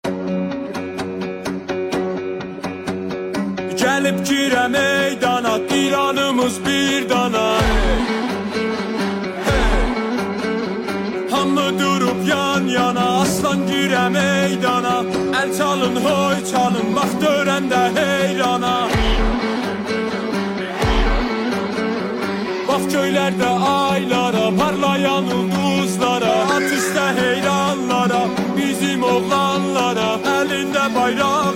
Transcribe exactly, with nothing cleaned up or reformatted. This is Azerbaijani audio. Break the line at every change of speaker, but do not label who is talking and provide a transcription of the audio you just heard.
Gəlib girə meydana, İranımız bir dana. Hamı durub yan yana, aslan girə meydana. Əl çalın, hoy çalın, bax görəndə heyrana. Bax göylərdə aylara, parlayan ulduzlara. At üstə heyranlara, bizim oğlanlara, əlində bayraq